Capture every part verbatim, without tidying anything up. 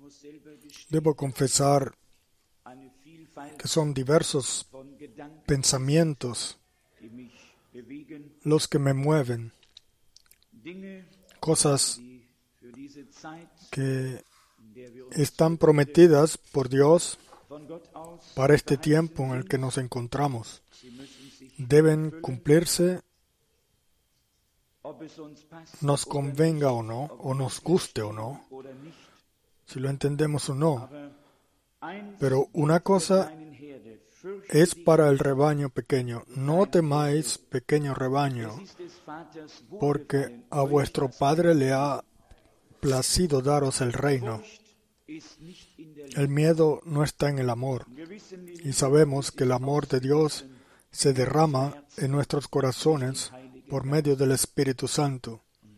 debo confesar que son diversos pensamientos los que me mueven, cosas que están prometidas por Dios para este tiempo en el que nos encontramos. Deben cumplirse, nos convenga o no, o nos guste o no, si lo entendemos o no. Pero una cosa es para el rebaño pequeño. No temáis, pequeño rebaño, porque a vuestro Padre le ha placido daros el reino. El miedo no está en el amor, y sabemos que el amor de Dios se derrama en nuestros corazones por medio del Espíritu Santo.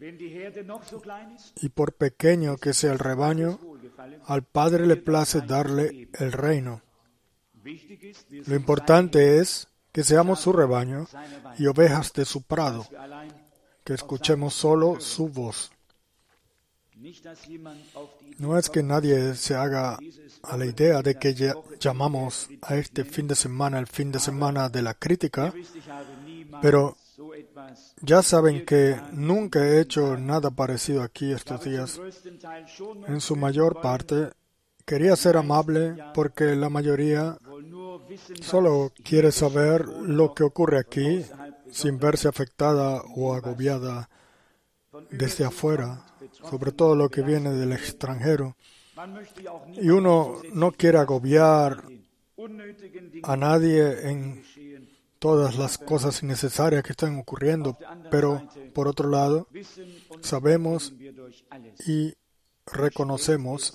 Y por pequeño que sea el rebaño, al Padre le place darle el reino. Lo importante es que seamos su rebaño y ovejas de su prado, que escuchemos solo su voz. No es que nadie se haga a la idea de que ya llamamos a este fin de semana el fin de semana de la crítica, pero ya saben que nunca he hecho nada parecido aquí estos días. En su mayor parte, quería ser amable porque la mayoría solo quiere saber lo que ocurre aquí sin verse afectada o agobiada desde afuera, sobre todo lo que viene del extranjero. Y uno no quiere agobiar a nadie en todas las cosas innecesarias que están ocurriendo, pero por otro lado, sabemos y reconocemos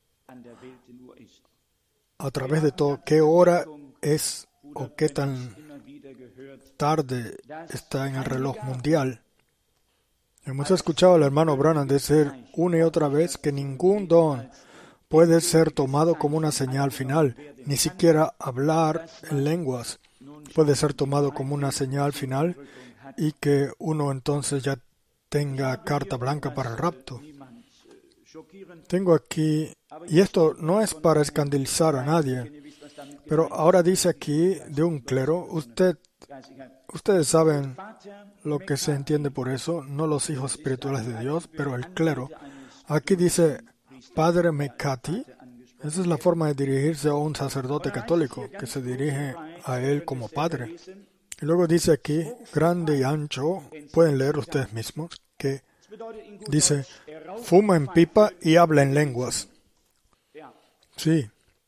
a través de todo qué hora es o qué tan tarde está en el reloj mundial. Hemos escuchado al hermano Branham decir una y otra vez que ningún don puede ser tomado como una señal final, ni siquiera hablar en lenguas puede ser tomado como una señal final y que uno entonces ya tenga carta blanca para el rapto. Tengo aquí, y esto no es para escandalizar a nadie, pero ahora dice aquí de un clero, usted, ustedes saben lo que se entiende por eso, no los hijos espirituales de Dios, pero el clero. Aquí dice Padre Mecati. Esa es la forma de dirigirse a un sacerdote católico, que se dirige a él como padre. Y luego dice aquí, grande y ancho, pueden leer ustedes mismos, que dice, fuma en pipa y habla en lenguas. Sí,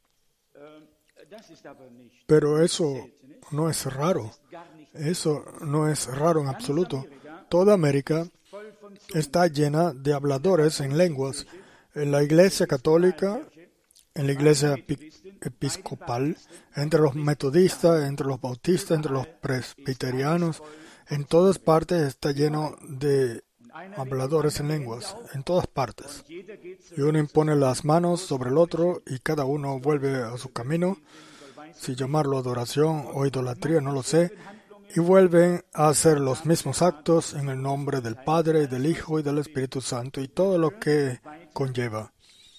pero eso no es raro. Eso no es raro en absoluto. Toda América está llena de habladores en lenguas. En la Iglesia católica, en la Iglesia episcopal, entre los metodistas, entre los bautistas, entre los presbiterianos, en todas partes está lleno de habladores en lenguas, en todas partes. Y uno impone las manos sobre el otro y cada uno vuelve a su camino, si llamarlo adoración o idolatría, no lo sé, y vuelven a hacer los mismos actos en el nombre del Padre, del Hijo y del Espíritu Santo y todo lo que conlleva.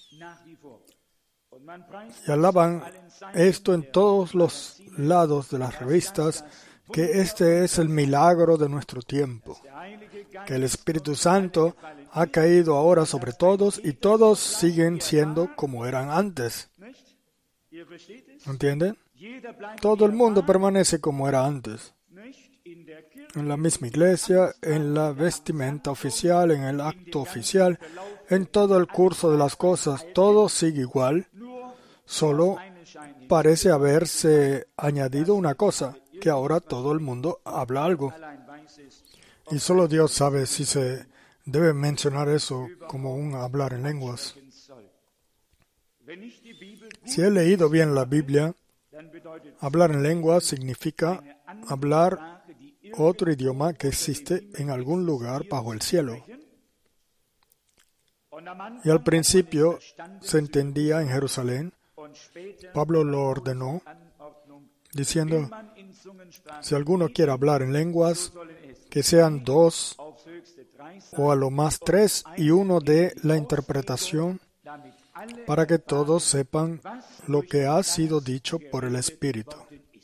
Y alaban esto en todos los lados de las revistas, que este es el milagro de nuestro tiempo, que el Espíritu Santo ha caído ahora sobre todos y todos siguen siendo como eran antes. ¿Entienden? Todo el mundo permanece como era antes. En la misma iglesia, en la vestimenta oficial, en el acto oficial, en todo el curso de las cosas, todo sigue igual. Solo parece haberse añadido una cosa, que ahora todo el mundo habla algo. Y solo Dios sabe si se debe mencionar eso como un hablar en lenguas. Si he leído bien la Biblia, hablar en lenguas significa hablar otro idioma que existe en algún lugar bajo el cielo. Y al principio se entendía en Jerusalén. Pablo lo ordenó, diciendo, si alguno quiere hablar en lenguas, que sean dos o a lo más tres, y uno de la interpretación para que todos sepan lo que ha sido dicho por el Espíritu.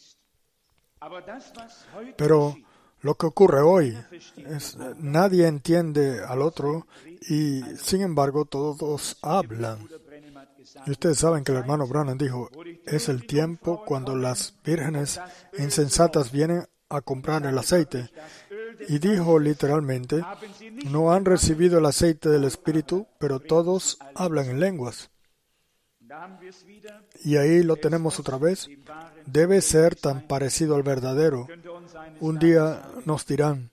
Pero lo que ocurre hoy es nadie entiende al otro y, sin embargo, todos hablan. Y ustedes saben que el hermano Branham dijo, es el tiempo cuando las vírgenes insensatas vienen a comprar el aceite. Y dijo literalmente, no han recibido el aceite del Espíritu, pero todos hablan en lenguas. Y ahí lo tenemos otra vez. Debe ser tan parecido al verdadero. Un día nos dirán,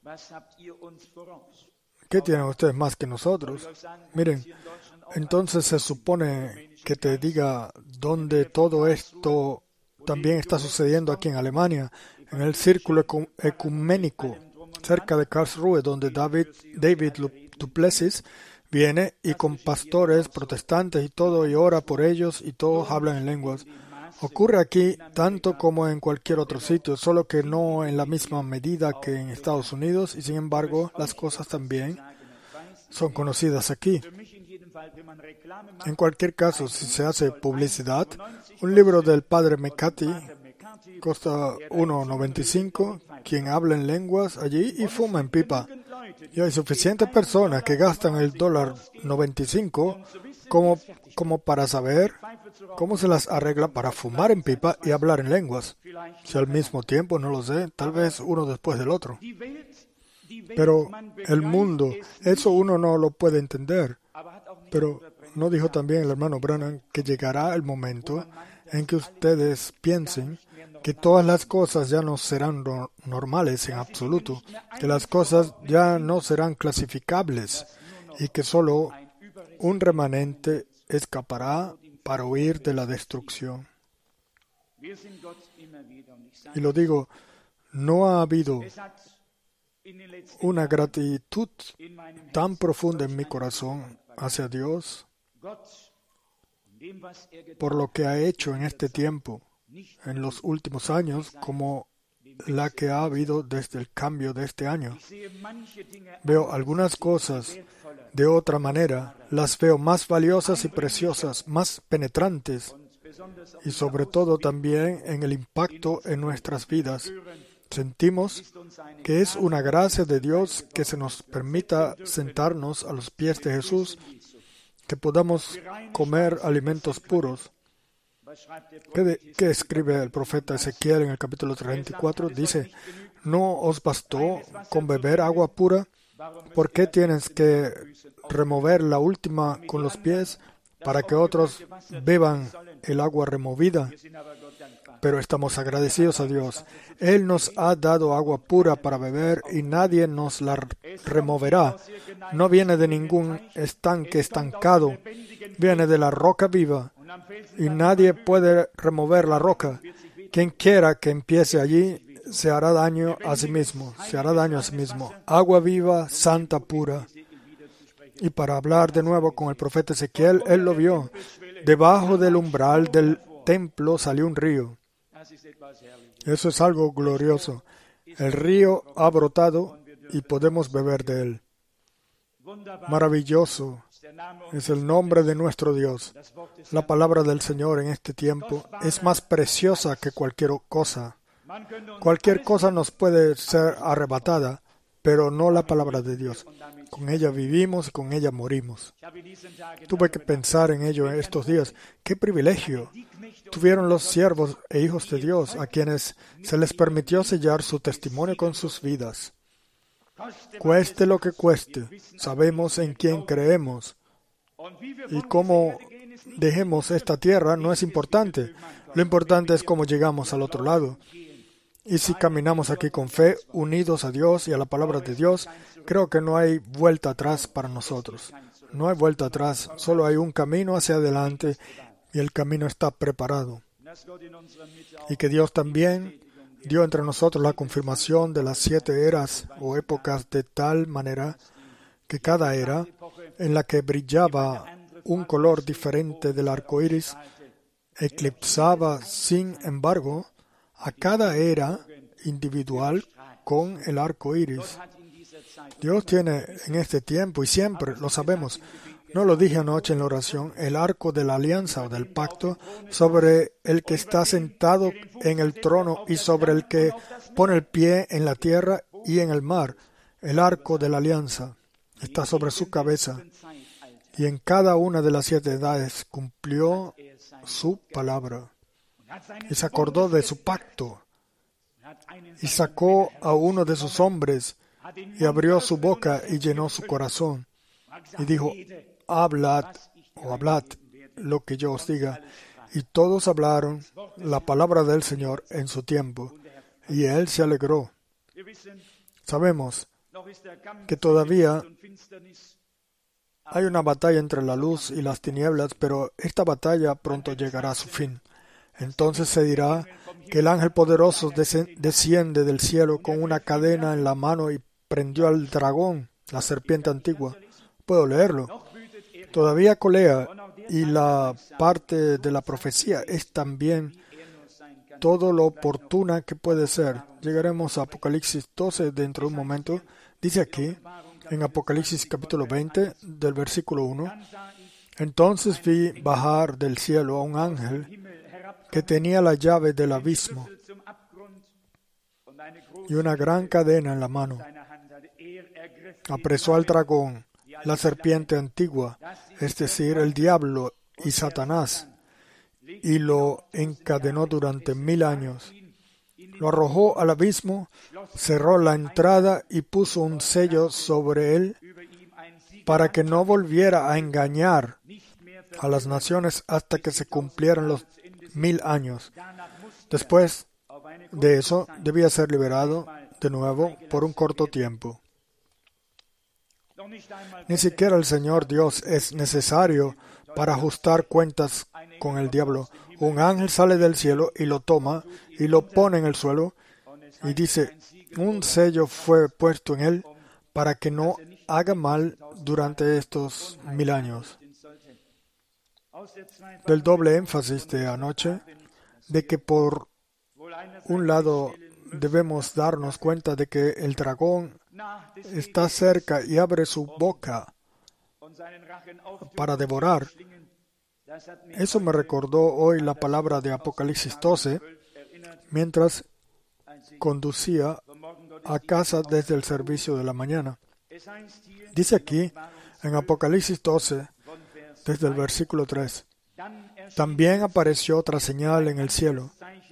¿qué tienen ustedes más que nosotros? Miren, entonces se supone que te diga dónde todo esto también está sucediendo aquí en Alemania, en el círculo ecuménico, cerca de Karlsruhe, donde David, David du Plessis viene y con pastores protestantes y todo, y ora por ellos, y todos hablan en lenguas. Ocurre aquí tanto como en cualquier otro sitio, solo que no en la misma medida que en Estados Unidos, y sin embargo las cosas también son conocidas aquí. En cualquier caso, si se hace publicidad, un libro del padre McCarthy cuesta uno noventa y cinco, quien habla en lenguas allí y fuma en pipa. Y hay suficientes personas que gastan el dólar noventa y cinco como, como para saber cómo se las arregla para fumar en pipa y hablar en lenguas. Si al mismo tiempo, no lo sé, tal vez uno después del otro. Pero el mundo, eso uno no lo puede entender. Pero ¿no dijo también el hermano Branham que llegará el momento en que ustedes piensen que todas las cosas ya no serán no- normales en absoluto, que las cosas ya no serán clasificables y que solo un remanente escapará para huir de la destrucción? Y lo digo, no ha habido una gratitud tan profunda en mi corazón hacia Dios por lo que ha hecho en este tiempo, en los últimos años, como la que ha habido desde el cambio de este año. Veo algunas cosas de otra manera, las veo más valiosas y preciosas, más penetrantes, y sobre todo también en el impacto en nuestras vidas. Sentimos que es una gracia de Dios que se nos permita sentarnos a los pies de Jesús, que podamos comer alimentos puros. ¿Qué, de, qué escribe el profeta Ezequiel en el capítulo treinta y cuatro? Dice, ¿no os bastó con beber agua pura? ¿Por qué tienes que remover la última con los pies para que otros beban el agua removida? Pero estamos agradecidos a Dios. Él nos ha dado agua pura para beber y nadie nos la removerá. No viene de ningún estanque estancado, viene de la roca viva y nadie puede remover la roca. Quien quiera que empiece allí se hará daño a sí mismo, se hará daño a sí mismo. Agua viva, santa, pura. Y para hablar de nuevo con el profeta Ezequiel, él lo vio. Debajo del umbral del templo salió un río. Eso es algo glorioso. El río ha brotado y podemos beber de él. Maravilloso es el nombre de nuestro Dios. La palabra del Señor en este tiempo es más preciosa que cualquier cosa. Cualquier cosa nos puede ser arrebatada, pero no la palabra de Dios. Con ella vivimos y con ella morimos. Tuve que pensar en ello en estos días. ¡Qué privilegio tuvieron los siervos e hijos de Dios a quienes se les permitió sellar su testimonio con sus vidas! Cueste lo que cueste, sabemos en quién creemos. Y cómo dejemos esta tierra no es importante. Lo importante es cómo llegamos al otro lado. Y si caminamos aquí con fe, unidos a Dios y a la palabra de Dios, creo que no hay vuelta atrás para nosotros. No hay vuelta atrás, solo hay un camino hacia adelante y el camino está preparado. Y que Dios también dio entre nosotros la confirmación de las siete eras o épocas de tal manera que cada era en la que brillaba un color diferente del arco iris eclipsaba, sin embargo, a cada era individual con el arco iris. Dios tiene en este tiempo, y siempre lo sabemos, No lo dije anoche en la oración, el arco de la alianza o del pacto sobre el que está sentado en el trono y sobre el que pone el pie en la tierra y en el mar. El arco de la alianza está sobre su cabeza y en cada una de las siete edades cumplió su palabra y se acordó de su pacto y sacó a uno de sus hombres y abrió su boca y llenó su corazón y dijo: hablad o hablad lo que yo os diga. Y todos hablaron la palabra del Señor en su tiempo, y él se alegró. Sabemos que todavía hay una batalla entre la luz y las tinieblas, pero esta batalla pronto llegará a su fin. Entonces se dirá que el ángel poderoso desciende del cielo con una cadena en la mano y prendió al dragón, la serpiente antigua. Puedo leerlo. Todavía colea, y la parte de la profecía es también todo lo oportuna que puede ser. Llegaremos a Apocalipsis doce dentro de un momento. Dice aquí, en Apocalipsis capítulo veinte, del versículo uno, entonces vi bajar del cielo a un ángel que tenía la llave del abismo y una gran cadena en la mano. Apresó al dragón, la serpiente antigua, es decir, el diablo y Satanás, y lo encadenó durante mil años. Lo arrojó al abismo, cerró la entrada y puso un sello sobre él para que no volviera a engañar a las naciones hasta que se cumplieran los mil años. Después de eso, debía ser liberado de nuevo por un corto tiempo. Ni siquiera el Señor Dios es necesario para ajustar cuentas con el diablo. Un ángel sale del cielo y lo toma y lo pone en el suelo y dice, un sello fue puesto en él para que no haga mal durante estos mil años. Del doble énfasis de anoche, de que por un lado debemos darnos cuenta de que el dragón está cerca y abre su boca para devorar. Eso me recordó hoy la palabra de Apocalipsis doce, mientras conducía a casa desde el servicio de la mañana. Dice aquí, en Apocalipsis doce, desde el versículo tres, también apareció otra señal en el cielo.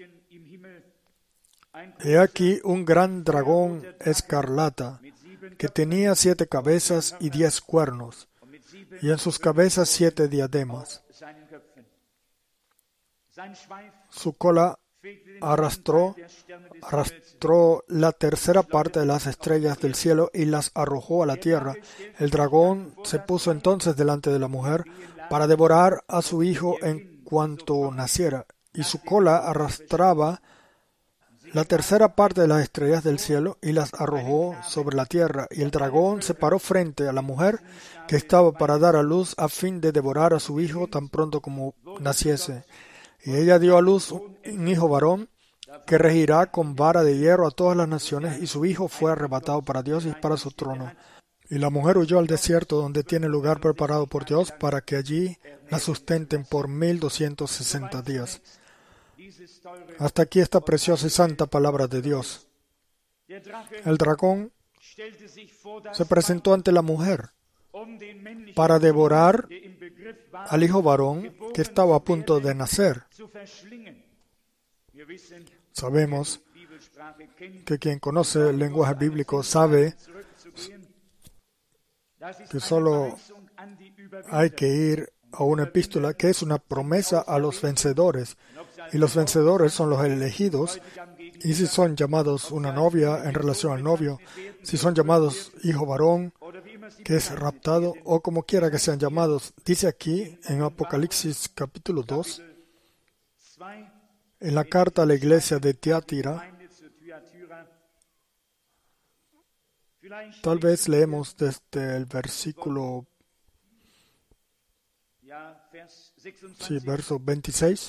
He aquí un gran dragón escarlata, que tenía siete cabezas y diez cuernos, y en sus cabezas siete diademas. Su cola arrastró, arrastró la tercera parte de las estrellas del cielo y las arrojó a la tierra. El dragón se puso entonces delante de la mujer para devorar a su hijo en cuanto naciera, y su cola arrastraba la tercera parte de las estrellas del cielo y las arrojó sobre la tierra. Y el dragón se paró frente a la mujer que estaba para dar a luz a fin de devorar a su hijo tan pronto como naciese. Y ella dio a luz un hijo varón que regirá con vara de hierro a todas las naciones, y su hijo fue arrebatado para Dios y para su trono. Y la mujer huyó al desierto, donde tiene lugar preparado por Dios, para que allí la sustenten por mil doscientos sesenta días. Hasta aquí esta preciosa y santa palabra de Dios. El dragón se presentó ante la mujer para devorar al hijo varón que estaba a punto de nacer. Sabemos que quien conoce el lenguaje bíblico sabe que solo hay que ir a una epístola que es una promesa a los vencedores. Y los vencedores son los elegidos, y si son llamados una novia en relación al novio, si son llamados hijo varón, que es raptado, o como quiera que sean llamados. Dice aquí en Apocalipsis capítulo dos, en la carta a la iglesia de Tiatira, tal vez leemos desde el versículo, sí, verso veintiséis.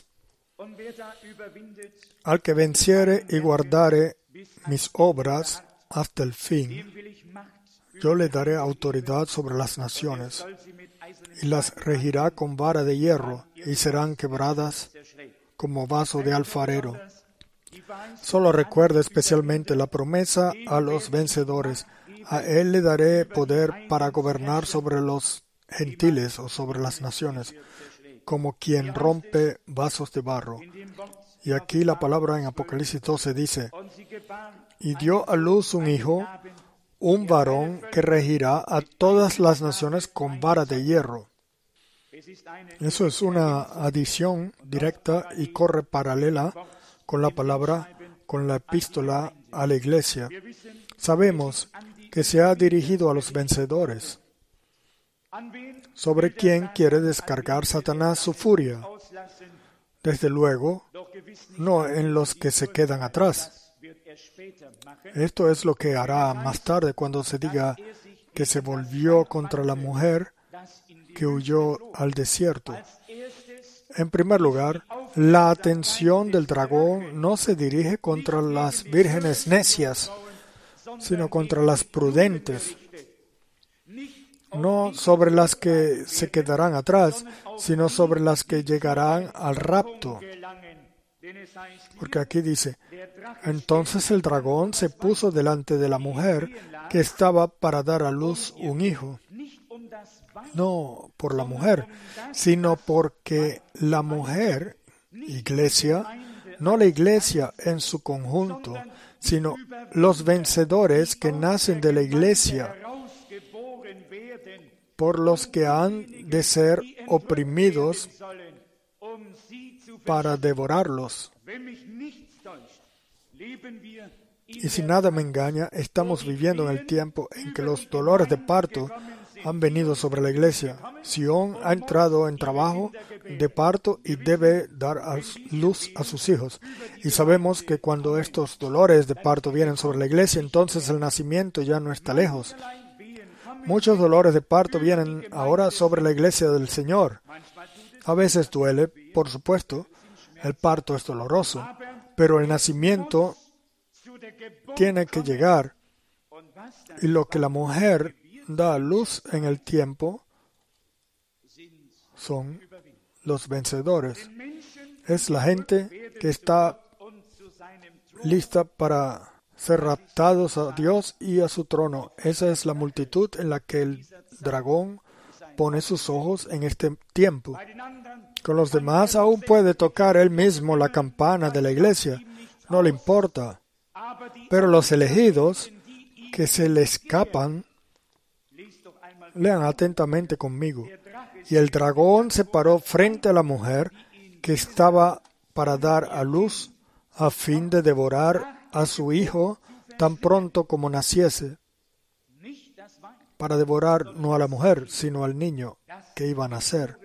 Al que venciere y guardare mis obras hasta el fin, Yo le daré autoridad sobre las naciones, y las regirá con vara de hierro, y serán quebradas como vaso de alfarero. Solo recuerda especialmente la promesa a los vencedores. A él le daré poder para gobernar sobre los gentiles o sobre las naciones, como quien rompe vasos de barro. Y aquí la palabra en Apocalipsis doce dice, y dio a luz un hijo, un varón que regirá a todas las naciones con vara de hierro. Eso es una adición directa y corre paralela con la palabra, con la epístola a la iglesia. Sabemos que se ha dirigido a los vencedores, sobre quien quiere descargar Satanás su furia. Desde luego, no en los que se quedan atrás. Esto es lo que hará más tarde cuando se diga que se volvió contra la mujer que huyó al desierto. En primer lugar, la atención del dragón no se dirige contra las vírgenes necias, sino contra las prudentes. No sobre las que se quedarán atrás, sino sobre las que llegarán al rapto. Porque aquí dice, entonces el dragón se puso delante de la mujer que estaba para dar a luz un hijo. No por la mujer, sino porque la mujer, iglesia, no la iglesia en su conjunto, sino los vencedores que nacen de la iglesia, por los que han de ser oprimidos para devorarlos. Y si nada me engaña, estamos viviendo en el tiempo en que los dolores de parto han venido sobre la iglesia. Sión ha entrado en trabajo de parto y debe dar a luz a sus hijos. Y sabemos que cuando estos dolores de parto vienen sobre la iglesia, entonces el nacimiento ya no está lejos. Muchos dolores de parto vienen ahora sobre la iglesia del Señor. A veces duele, por supuesto, el parto es doloroso, pero el nacimiento tiene que llegar. Y lo que la mujer da a luz en el tiempo son los vencedores. Es la gente que está lista para ser raptados a Dios y a su trono. Esa es la multitud en la que el dragón pone sus ojos en este tiempo. Con los demás aún puede tocar él mismo la campana de la iglesia. No le importa. Pero los elegidos que se le escapan, lean atentamente conmigo. Y el dragón se paró frente a la mujer que estaba para dar a luz a fin de devorar a su hijo tan pronto como naciese. Para devorar no a la mujer, sino al niño que iba a nacer.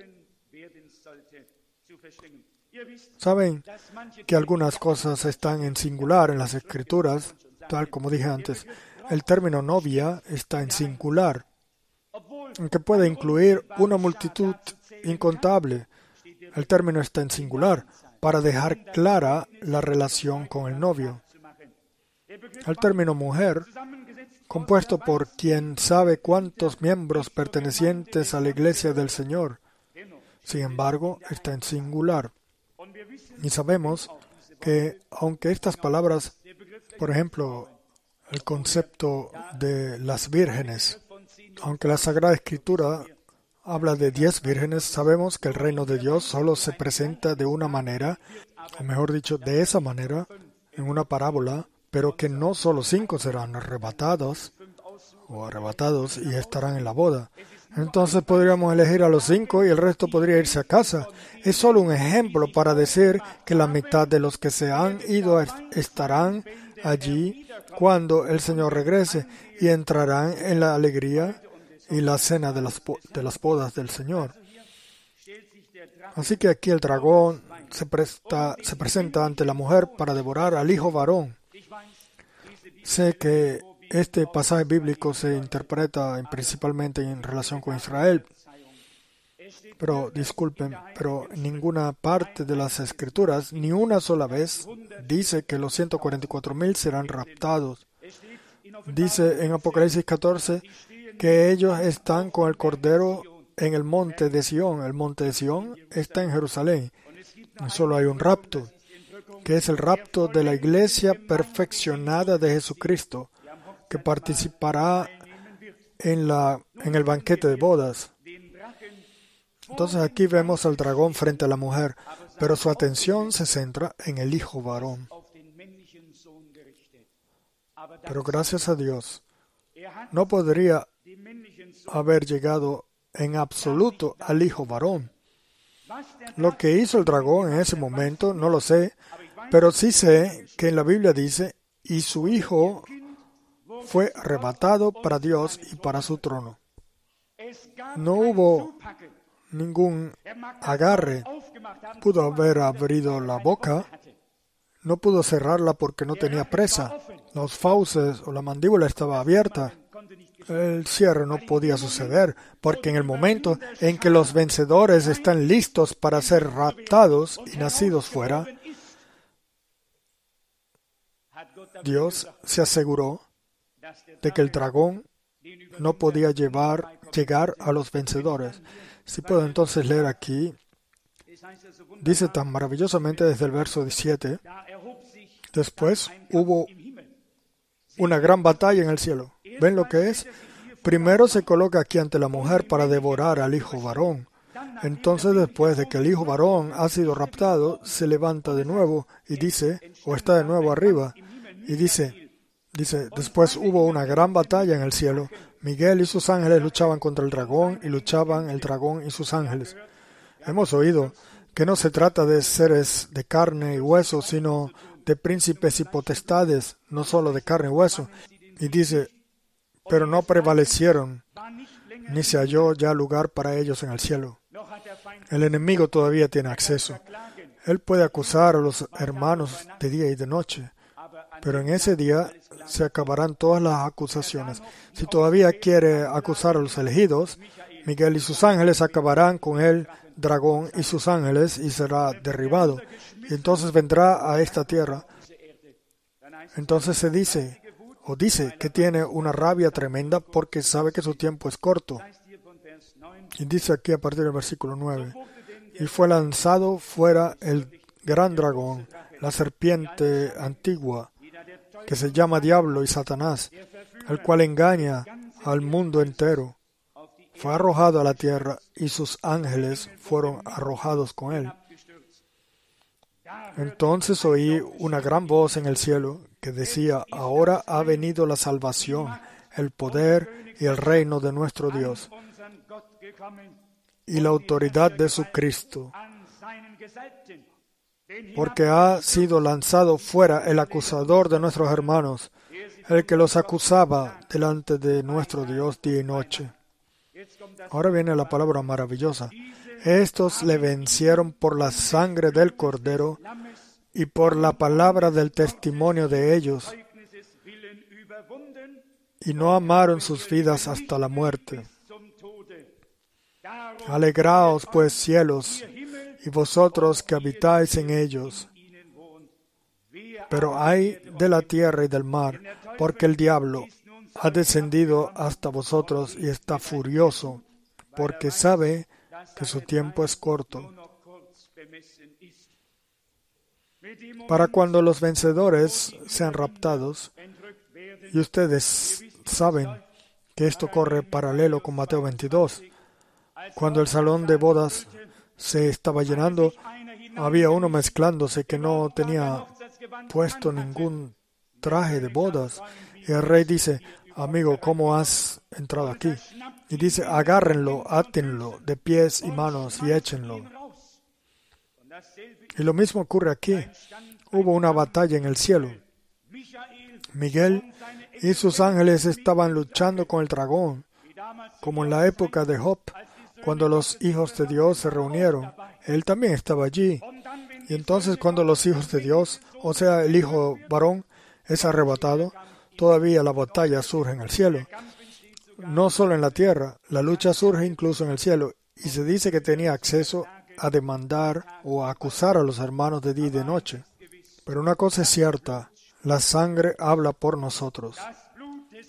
Saben que algunas cosas están en singular en las Escrituras, tal como dije antes. El término novia está en singular, aunque puede incluir una multitud incontable. El término está en singular para dejar clara la relación con el novio. El término mujer, compuesto por quien sabe cuántos miembros pertenecientes a la iglesia del Señor, sin embargo, está en singular. Y sabemos que, aunque estas palabras, por ejemplo, el concepto de las vírgenes, aunque la Sagrada Escritura habla de diez vírgenes, sabemos que el reino de Dios solo se presenta de una manera, o mejor dicho, de esa manera, en una parábola, pero que no solo cinco serán arrebatados o arrebatados y estarán en la boda. Entonces podríamos elegir a los cinco y el resto podría irse a casa. Es solo un ejemplo para decir que la mitad de los que se han ido estarán allí cuando el Señor regrese y entrarán en la alegría y la cena de las, de las bodas del Señor. Así que aquí el dragón se, presta, se presenta ante la mujer para devorar al hijo varón. Sé que este pasaje bíblico se interpreta principalmente en relación con Israel, pero disculpen, pero en ninguna parte de las Escrituras, ni una sola vez, dice que los ciento cuarenta y cuatro mil serán raptados. dice en Apocalipsis catorce que ellos están con el Cordero en el monte de Sión. El monte de Sión está en Jerusalén. Solo hay un rapto, que es el rapto de la iglesia perfeccionada de Jesucristo, que participará en, la, en el banquete de bodas. Entonces aquí vemos al dragón frente a la mujer, pero su atención se centra en el hijo varón. Pero gracias a Dios, no podría haber llegado en absoluto al hijo varón. Lo que hizo el dragón en ese momento, no lo sé, pero sí sé que en la Biblia dice, y su hijo fue arrebatado para Dios y para su trono. No hubo ningún agarre. Pudo haber abrido la boca, no pudo cerrarla porque no tenía presa. Los fauces o la mandíbula estaba abierta. El cierre no podía suceder, porque en el momento en que los vencedores están listos para ser raptados y nacidos fuera, Dios se aseguró de que el dragón no podía llevar, llegar a los vencedores. Si puedo entonces leer aquí, dice tan maravillosamente desde el verso diecisiete, después hubo una gran batalla en el cielo. ¿Ven lo que es? Primero se coloca aquí ante la mujer para devorar al hijo varón. Entonces, después de que el hijo varón ha sido raptado, se levanta de nuevo y dice, o está de nuevo arriba, y dice, dice, después hubo una gran batalla en el cielo. Miguel y sus ángeles luchaban contra el dragón, y luchaban el dragón y sus ángeles. Hemos oído que no se trata de seres de carne y hueso, sino de príncipes y potestades, no solo de carne y hueso. Y dice, pero no prevalecieron, ni se halló ya lugar para ellos en el cielo. El enemigo todavía tiene acceso. Él puede acusar a los hermanos de día y de noche, pero en ese día se acabarán todas las acusaciones. Si todavía quiere acusar a los elegidos, Miguel y sus ángeles acabarán con el dragón y sus ángeles y será derribado. Y entonces vendrá a esta tierra. Entonces se dice, o dice, que tiene una rabia tremenda porque sabe que su tiempo es corto. Y dice aquí a partir del versículo nueve, y fue lanzado fuera el gran dragón, la serpiente antigua, que se llama Diablo y Satanás, el cual engaña al mundo entero. Fue arrojado a la tierra y sus ángeles fueron arrojados con él. Entonces oí una gran voz en el cielo que decía, ahora ha venido la salvación, el poder y el reino de nuestro Dios y la autoridad de su Cristo, porque ha sido lanzado fuera el acusador de nuestros hermanos, el que los acusaba delante de nuestro Dios día y noche. Ahora viene la palabra maravillosa. Estos le vencieron por la sangre del Cordero y por la palabra del testimonio de ellos, y no amaron sus vidas hasta la muerte. Alegraos, pues, cielos, y vosotros que habitáis en ellos. Pero ay de la tierra y del mar, porque el diablo ha descendido hasta vosotros y está furioso, porque sabe que su tiempo es corto. Para cuando los vencedores sean raptados, y ustedes saben que esto corre paralelo con Mateo veintidós, cuando el salón de bodas se estaba llenando, había uno mezclándose que no tenía puesto ningún traje de bodas. Y el rey dice, amigo, ¿cómo has entrado aquí? Y dice, agárrenlo, átenlo de pies y manos y échenlo. Y lo mismo ocurre aquí. Hubo una batalla en el cielo. Miguel y sus ángeles estaban luchando con el dragón, como en la época de Job, cuando los hijos de Dios se reunieron. Él también estaba allí. Y entonces cuando los hijos de Dios, o sea, el hijo varón, es arrebatado, todavía la batalla surge en el cielo. No solo en la tierra, la lucha surge incluso en el cielo. Y se dice que tenía acceso a demandar o a acusar a los hermanos de día y de noche. Pero una cosa es cierta, la sangre habla por nosotros.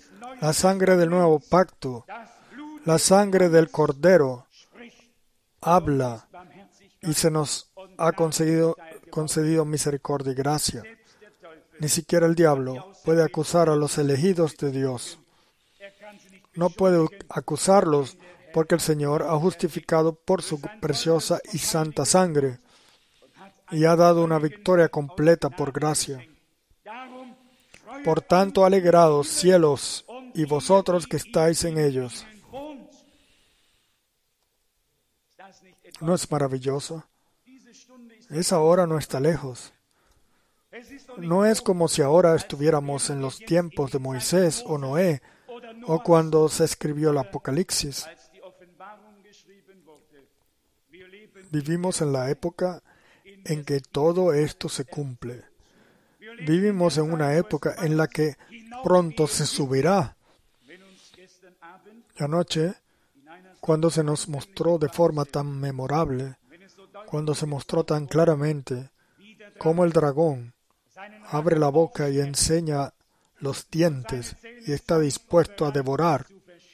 La sangre del nuevo pacto, la sangre del Cordero, habla y se nos ha concedido, concedido misericordia y gracia. Ni siquiera el diablo puede acusar a los elegidos de Dios. No puede acusarlos porque el Señor ha justificado por su preciosa y santa sangre y ha dado una victoria completa por gracia. Por tanto, alegraos, cielos, y vosotros que estáis en ellos. ¿No es maravilloso? Esa hora no está lejos. No es como si ahora estuviéramos en los tiempos de Moisés o Noé, o cuando se escribió el Apocalipsis. Vivimos en la época en que todo esto se cumple. Vivimos en una época en la que pronto se subirá. Y anoche, cuando se nos mostró de forma tan memorable, cuando se mostró tan claramente cómo el dragón abre la boca y enseña los dientes y está dispuesto a devorar,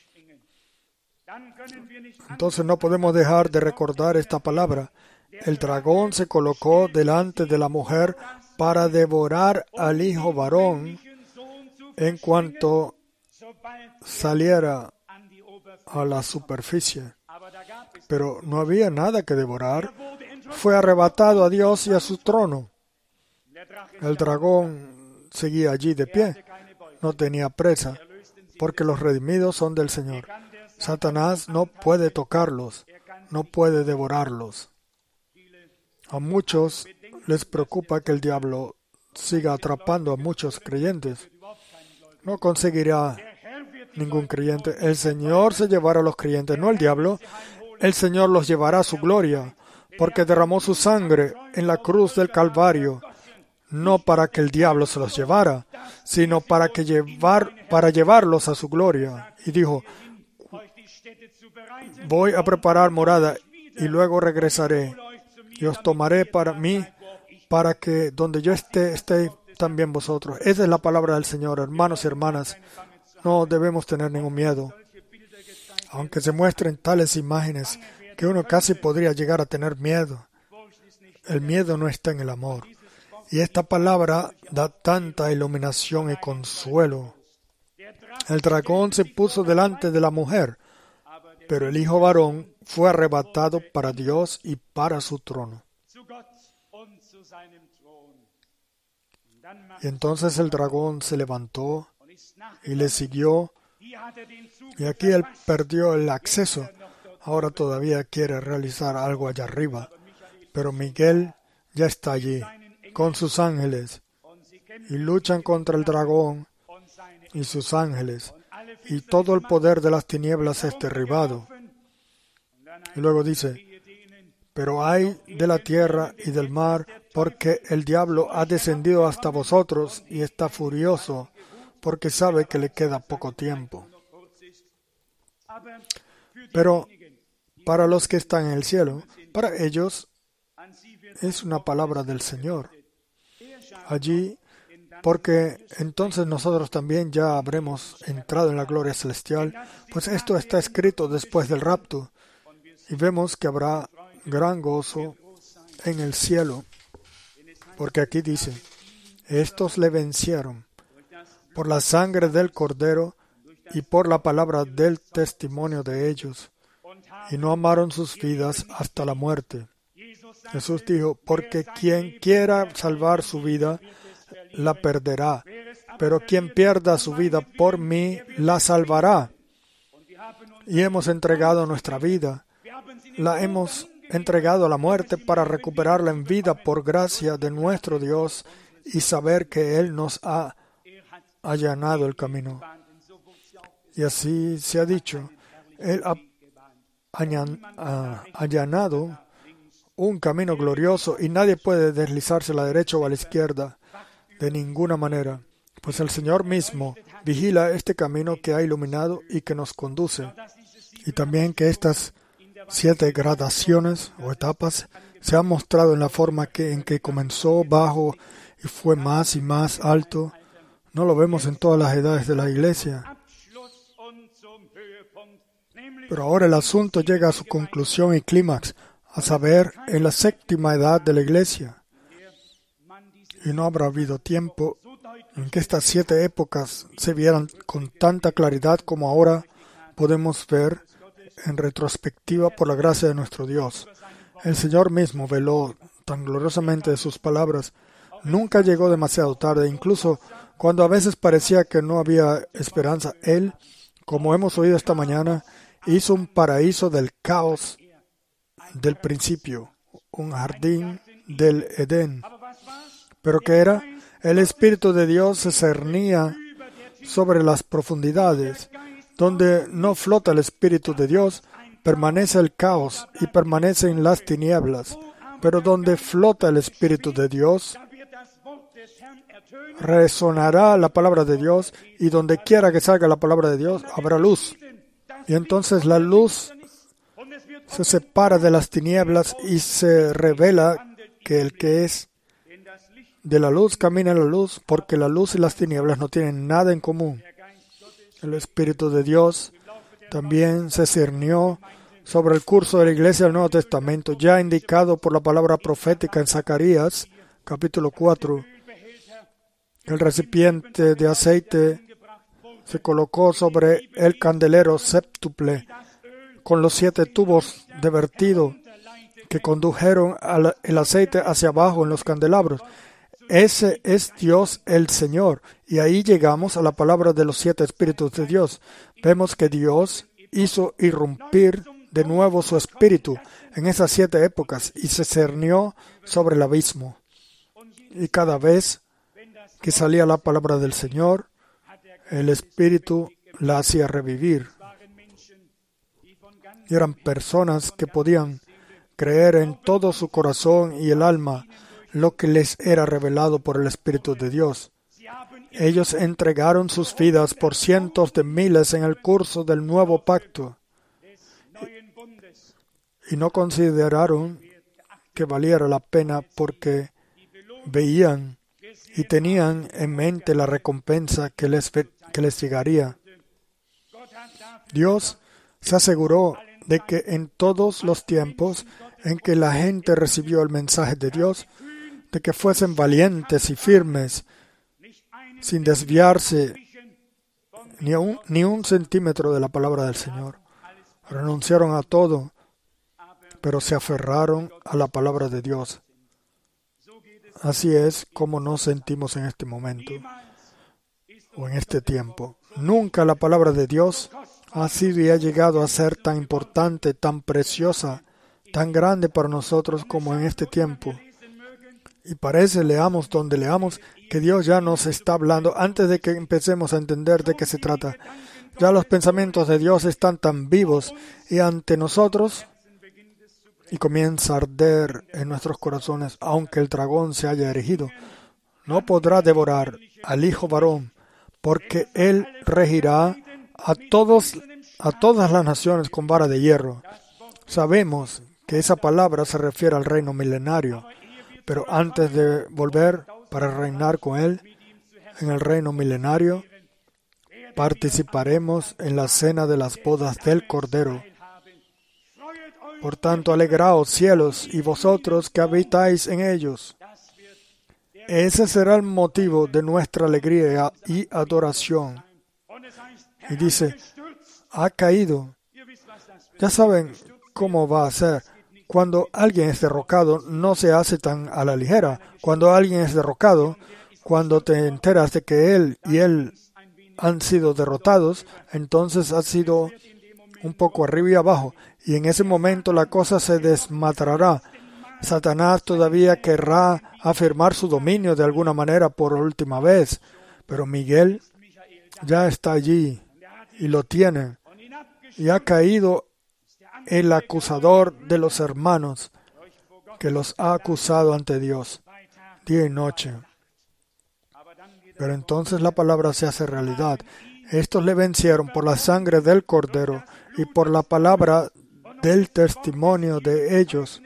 entonces no podemos dejar de recordar esta palabra. El dragón se colocó delante de la mujer para devorar al hijo varón en cuanto saliera a la superficie. Pero no había nada que devorar. Fue arrebatado a Dios y a su trono. El dragón seguía allí de pie. No tenía presa, porque los redimidos son del Señor. Satanás no puede tocarlos, no puede devorarlos. A muchos les preocupa que el diablo siga atrapando a muchos creyentes. No conseguirá ningún creyente. El Señor se llevará a los creyentes, no el diablo. El Señor los llevará a su gloria, porque derramó su sangre en la cruz del Calvario, no para que el diablo se los llevara, sino para que llevar, para llevarlos a su gloria. Y dijo: voy a preparar morada y luego regresaré y os tomaré para mí, para que donde yo esté, estéis también vosotros. Esa es la palabra del Señor, hermanos y hermanas. No debemos tener ningún miedo. Aunque se muestren tales imágenes que uno casi podría llegar a tener miedo, el miedo no está en el amor. Y esta palabra da tanta iluminación y consuelo. El dragón se puso delante de la mujer, pero el hijo varón fue arrebatado para Dios y para su trono. Y entonces el dragón se levantó y le siguió, y aquí él perdió el acceso. Ahora todavía quiere realizar algo allá arriba, pero Miguel ya está allí con sus ángeles y luchan contra el dragón y sus ángeles, y todo el poder de las tinieblas es derribado. Y luego dice: pero hay de la tierra y del mar, porque el diablo ha descendido hasta vosotros y está furioso, porque sabe que le queda poco tiempo. Pero para los que están en el cielo, para ellos es una palabra del Señor. Allí, porque entonces nosotros también ya habremos entrado en la gloria celestial, pues esto está escrito después del rapto, y vemos que habrá gran gozo en el cielo, porque aquí dice: estos le vencieron por la sangre del Cordero y por la palabra del testimonio de ellos, y no amaron sus vidas hasta la muerte. Jesús dijo: porque quien quiera salvar su vida, la perderá, pero quien pierda su vida por mí, la salvará. Y hemos entregado nuestra vida, la hemos entregado a la muerte para recuperarla en vida por gracia de nuestro Dios y saber que Él nos ha allanado el camino. Y así se ha dicho, Él ha allanado un camino glorioso y nadie puede deslizarse a la derecha o a la izquierda de ninguna manera, pues el Señor mismo vigila este camino que ha iluminado y que nos conduce, y también que estas siete gradaciones o etapas se han mostrado en la forma que, en que comenzó bajo y fue más y más alto. No lo vemos en todas las edades de la iglesia. Pero ahora el asunto llega a su conclusión y clímax, a saber, en la séptima edad de la Iglesia. Y no habrá habido tiempo en que estas siete épocas se vieran con tanta claridad como ahora podemos ver en retrospectiva por la gracia de nuestro Dios. El Señor mismo veló tan gloriosamente de sus palabras. Nunca llegó demasiado tarde, incluso cuando a veces parecía que no había esperanza. Él, como hemos oído esta mañana, hizo un paraíso del caos del principio, un jardín del Edén. ¿Pero qué era? El Espíritu de Dios se cernía sobre las profundidades. Donde no flota el Espíritu de Dios, permanece el caos y permanecen las tinieblas. Pero donde flota el Espíritu de Dios, resonará la palabra de Dios, y donde quiera que salga la palabra de Dios, habrá luz. Y entonces la luz se separa de las tinieblas y se revela que el que es de la luz camina en la luz, porque la luz y las tinieblas no tienen nada en común. El Espíritu de Dios también se cernió sobre el curso de la Iglesia del Nuevo Testamento, ya indicado por la palabra profética en Zacarías, capítulo cuatro. El recipiente de aceite se colocó sobre el candelero séptuple con los siete tubos de vertido que condujeron el aceite hacia abajo en los candelabros. Ese es Dios el Señor. Y ahí llegamos a la palabra de los siete Espíritus de Dios. Vemos que Dios hizo irrumpir de nuevo su Espíritu en esas siete épocas y se cernió sobre el abismo. Y cada vez que salía la palabra del Señor, el Espíritu la hacía revivir. Y eran personas que podían creer en todo su corazón y el alma lo que les era revelado por el Espíritu de Dios. Ellos entregaron sus vidas por cientos de miles en el curso del nuevo pacto y no consideraron que valiera la pena porque veían y tenían en mente la recompensa que les, que les llegaría. Dios se aseguró de que en todos los tiempos en que la gente recibió el mensaje de Dios, de que fuesen valientes y firmes, sin desviarse ni un, ni un centímetro de la palabra del Señor. Renunciaron a todo, pero se aferraron a la palabra de Dios. Así es como nos sentimos en este momento, o en este tiempo. Nunca la palabra de Dios ha sido y ha llegado a ser tan importante, tan preciosa, tan grande para nosotros como en este tiempo. Y parece, leamos donde leamos, que Dios ya nos está hablando antes de que empecemos a entender de qué se trata. Ya los pensamientos de Dios están tan vivos y ante nosotros, y comienza a arder en nuestros corazones, aunque el dragón se haya erigido. No podrá devorar al hijo varón, porque él regirá a todos, a todas las naciones con vara de hierro. Sabemos que esa palabra se refiere al reino milenario, pero antes de volver para reinar con él en el reino milenario, participaremos en la cena de las bodas del Cordero. Por tanto, alegraos, cielos, y vosotros que habitáis en ellos. Ese será el motivo de nuestra alegría y adoración. Y dice, ha caído. Ya saben cómo va a ser. Cuando alguien es derrocado, no se hace tan a la ligera. Cuando alguien es derrocado, cuando te enteras de que él y él han sido derrotados, entonces ha sido un poco arriba y abajo. Y en ese momento la cosa se desmadrará. Satanás todavía querrá afirmar su dominio de alguna manera por última vez. Pero Miguel ya está allí y lo tiene. Y ha caído el acusador de los hermanos que los ha acusado ante Dios día y noche. Pero entonces la palabra se hace realidad. Estos le vencieron por la sangre del Cordero y por la palabra del testimonio de ellos,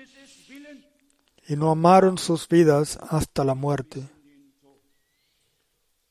y no amaron sus vidas hasta la muerte.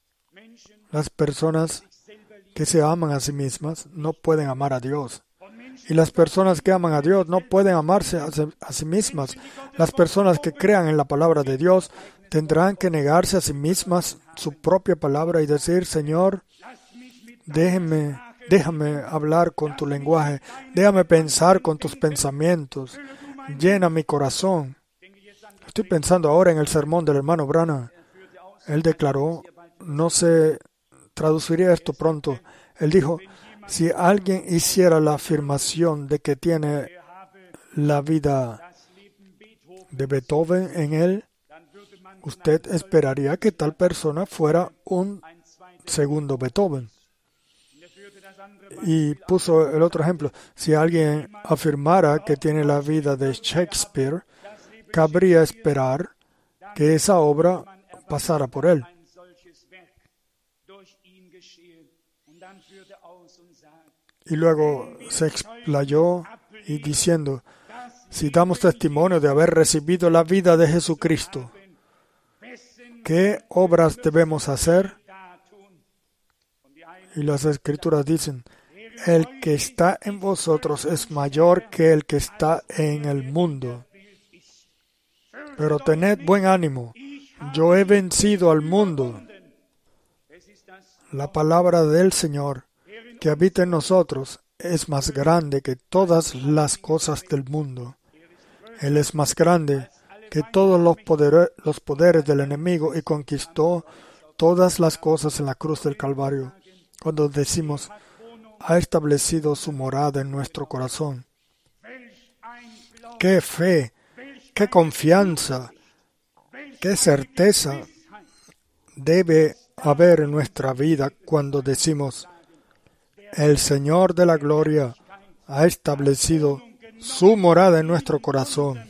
Las personas que se aman a sí mismas no pueden amar a Dios. Y las personas que aman a Dios no pueden amarse a sí, a sí mismas. Las personas que crean en la palabra de Dios tendrán que negarse a sí mismas su propia palabra y decir, Señor, déjame, déjame hablar con tu lenguaje, déjame pensar con tus pensamientos, llena mi corazón. Estoy pensando ahora en el sermón del hermano Branham. Él declaró, no se traduciría esto pronto, él dijo, si alguien hiciera la afirmación de que tiene la vida de Beethoven en él, usted esperaría que tal persona fuera un segundo Beethoven. Y puso el otro ejemplo. Si alguien afirmara que tiene la vida de Shakespeare, cabría esperar que esa obra pasara por él. Y luego se explayó y diciendo, si damos testimonio de haber recibido la vida de Jesucristo, ¿qué obras debemos hacer? Y las Escrituras dicen, el que está en vosotros es mayor que el que está en el mundo. Pero tened buen ánimo, yo he vencido al mundo. La palabra del Señor que habita en nosotros es más grande que todas las cosas del mundo. Él es más grande que todos los poderes, los poderes del enemigo y conquistó todas las cosas en la cruz del Calvario. Cuando decimos, ha establecido su morada en nuestro corazón. ¡Qué fe! ¡Qué confianza! ¡Qué certeza debe haber en nuestra vida cuando decimos, el Señor de la gloria ha establecido su morada en nuestro corazón!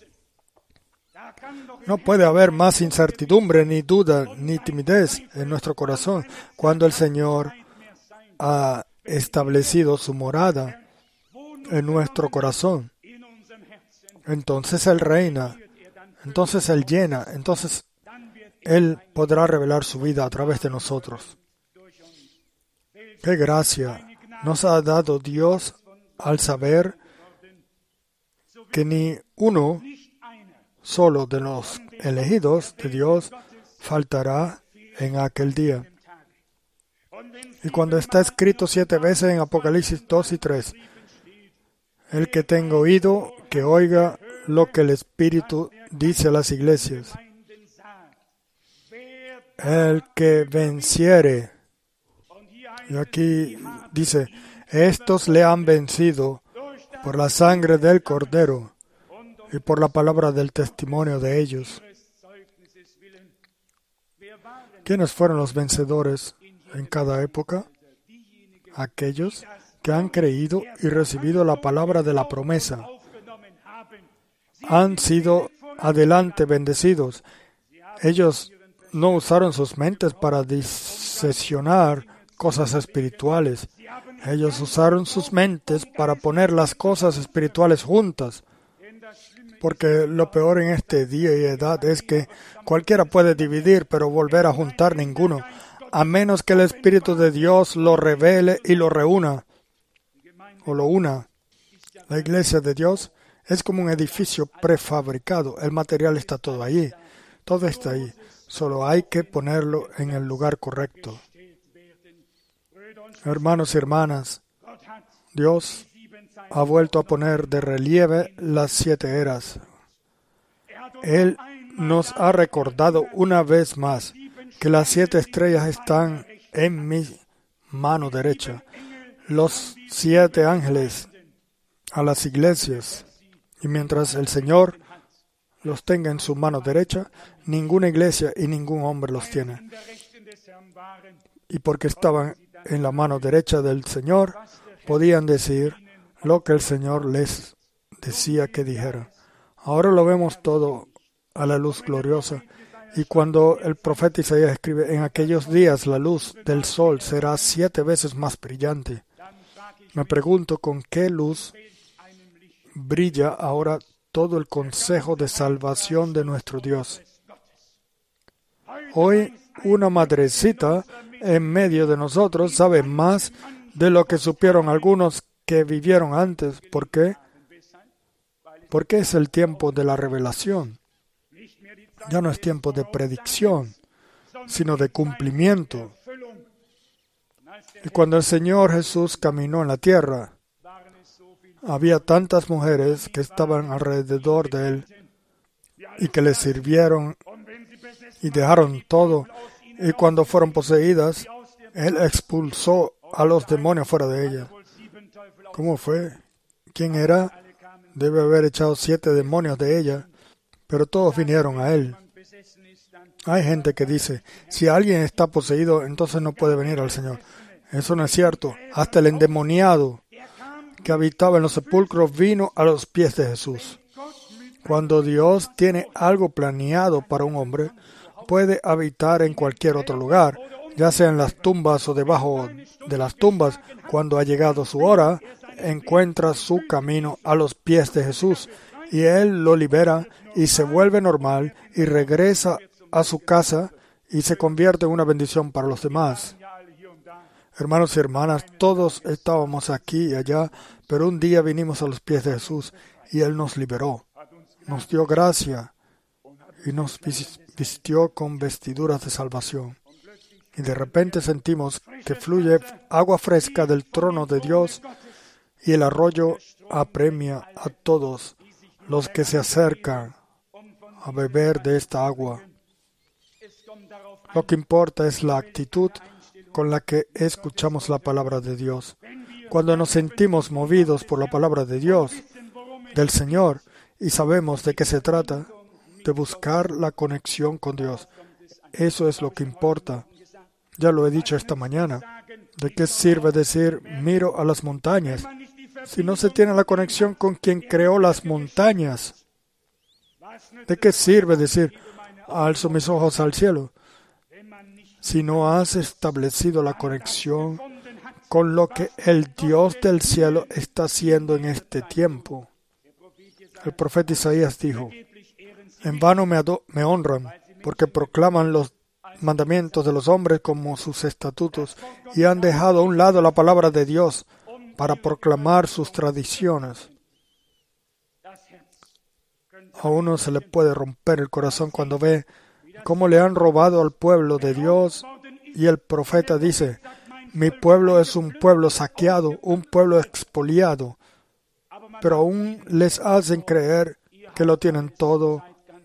No puede haber más incertidumbre, ni duda, ni timidez en nuestro corazón cuando el Señor ha establecido su morada en nuestro corazón. Entonces Él reina, entonces Él llena, entonces Él podrá revelar su vida a través de nosotros. ¡Qué gracia nos ha dado Dios al saber que ni uno solo de los elegidos de Dios faltará en aquel día! Y cuando está escrito siete veces en Apocalipsis dos y tres, el que tenga oído, que oiga lo que el Espíritu dice a las iglesias. El que venciere, y aquí dice, estos le han vencido por la sangre del Cordero y por la palabra del testimonio de ellos. ¿Quiénes fueron los vencedores en cada época? Aquellos que han creído y recibido la palabra de la promesa. Han sido adelante bendecidos. Ellos no usaron sus mentes para disesionar cosas espirituales. Ellos usaron sus mentes para poner las cosas espirituales juntas. Porque lo peor en este día y edad es que cualquiera puede dividir, pero volver a juntar ninguno, a menos que el Espíritu de Dios lo revele y lo reúna, o lo una. La iglesia de Dios es como un edificio prefabricado. El material está todo ahí. Todo está ahí. Solo hay que ponerlo en el lugar correcto. Hermanos y hermanas, Dios ha vuelto a poner de relieve las siete eras. Él nos ha recordado una vez más que las siete estrellas están en mi mano derecha. Los siete ángeles a las iglesias. Y mientras el Señor los tenga en su mano derecha, ninguna iglesia y ningún hombre los tiene. Y porque estaban en la mano derecha del Señor, podían decir lo que el Señor les decía que dijera. Ahora lo vemos todo a la luz gloriosa. Y cuando el profeta Isaías escribe, en aquellos días la luz del sol será siete veces más brillante. Me pregunto con qué luz brilla ahora todo el consejo de salvación de nuestro Dios. Hoy una madrecita en medio de nosotros sabe más de lo que supieron algunos que vivieron antes. ¿Por qué? Porque es el tiempo de la revelación. Ya no es tiempo de predicción, sino de cumplimiento. Y cuando el Señor Jesús caminó en la tierra, había tantas mujeres que estaban alrededor de Él y que le sirvieron y dejaron todo. Y cuando fueron poseídas, Él expulsó a los demonios fuera de ellas. ¿Cómo fue? ¿Quién era? Debe haber echado siete demonios de ella, pero todos vinieron a Él. Hay gente que dice, si alguien está poseído, entonces no puede venir al Señor. Eso no es cierto. Hasta el endemoniado que habitaba en los sepulcros vino a los pies de Jesús. Cuando Dios tiene algo planeado para un hombre, puede habitar en cualquier otro lugar, ya sea en las tumbas o debajo de las tumbas. Cuando ha llegado su hora, encuentra su camino a los pies de Jesús y Él lo libera y se vuelve normal y regresa a su casa y se convierte en una bendición para los demás. Hermanos y hermanas, todos estábamos aquí y allá, pero un día vinimos a los pies de Jesús y Él nos liberó, nos dio gracia y nos vistió con vestiduras de salvación. Y de repente sentimos que fluye agua fresca del trono de Dios y el arroyo apremia a todos los que se acercan a beber de esta agua. Lo que importa es la actitud con la que escuchamos la palabra de Dios. Cuando nos sentimos movidos por la palabra de Dios, del Señor, y sabemos de qué se trata, de buscar la conexión con Dios. Eso es lo que importa. Ya lo he dicho esta mañana. ¿De qué sirve decir, miro a las montañas, si no se tiene la conexión con quien creó las montañas? ¿De qué sirve decir, alzo mis ojos al cielo, si no has establecido la conexión con lo que el Dios del cielo está haciendo en este tiempo? El profeta Isaías dijo, en vano me, ado- me honran, porque proclaman los mandamientos de los hombres como sus estatutos, y han dejado a un lado la palabra de Dios para proclamar sus tradiciones. A uno se le puede romper el corazón cuando ve cómo le han robado al pueblo de Dios, y el profeta dice, mi pueblo es un pueblo saqueado, un pueblo expoliado, pero aún les hacen creer que lo tienen todo,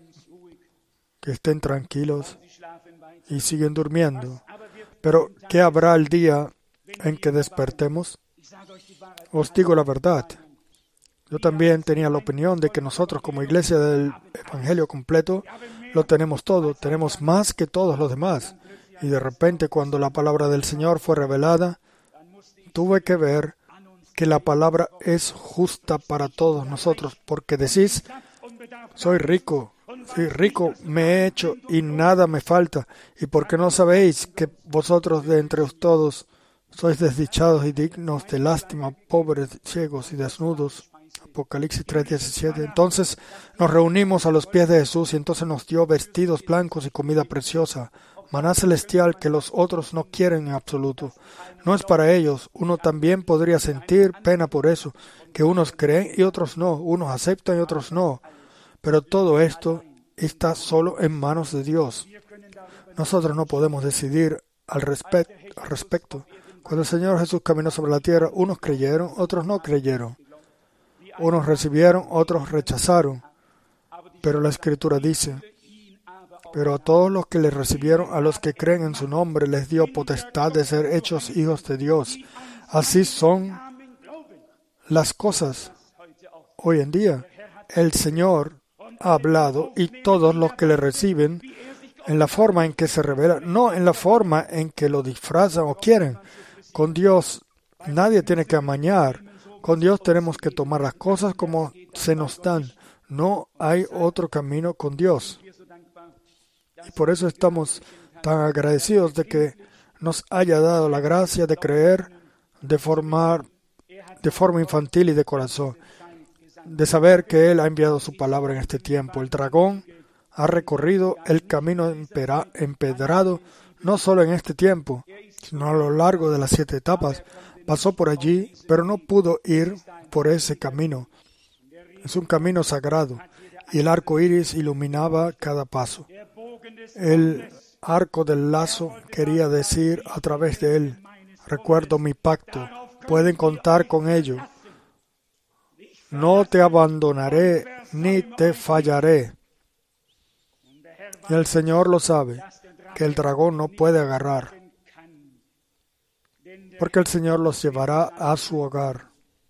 que estén tranquilos y siguen durmiendo. Pero, ¿qué habrá el día en que despertemos? Os digo la verdad. Yo también tenía la opinión de que nosotros, como iglesia del Evangelio completo, lo tenemos todo, tenemos más que todos los demás. Y de repente, cuando la palabra del Señor fue revelada, tuve que ver que la palabra es justa para todos nosotros, porque decís, soy rico, soy rico, me he hecho y nada me falta, y porque no sabéis que vosotros de entre todos sois desdichados y dignos de lástima, pobres, ciegos y desnudos. Apocalipsis tres diecisiete. Entonces nos reunimos a los pies de Jesús y entonces nos dio vestidos blancos y comida preciosa, maná celestial que los otros no quieren en absoluto. No es para ellos. Uno también podría sentir pena por eso, que unos creen y otros no, unos aceptan y otros no. Pero todo esto está solo en manos de Dios. Nosotros no podemos decidir al, respect, al respecto. Cuando el Señor Jesús caminó sobre la tierra, unos creyeron, otros no creyeron. Unos recibieron, otros rechazaron. Pero la Escritura dice, pero a todos los que le recibieron, a los que creen en su nombre, les dio potestad de ser hechos hijos de Dios. Así son las cosas hoy en día. El Señor ha hablado y todos los que le reciben, en la forma en que se revela, no en la forma en que lo disfrazan o quieren. Con Dios nadie tiene que amañar. Con Dios tenemos que tomar las cosas como se nos dan. No hay otro camino con Dios. Y por eso estamos tan agradecidos de que nos haya dado la gracia de creer, de formar, de forma infantil y de corazón, de saber que Él ha enviado su palabra en este tiempo. El dragón ha recorrido el camino empera, empedrado, no solo en este tiempo, sino a lo largo de las siete etapas, pasó por allí, pero no pudo ir por ese camino. Es un camino sagrado, y el arco iris iluminaba cada paso. El arco del lazo quería decir a través de él: recuerdo mi pacto, pueden contar con ello. No te abandonaré ni te fallaré. Y el Señor lo sabe, que el dragón no puede agarrar, porque el Señor los llevará a su hogar.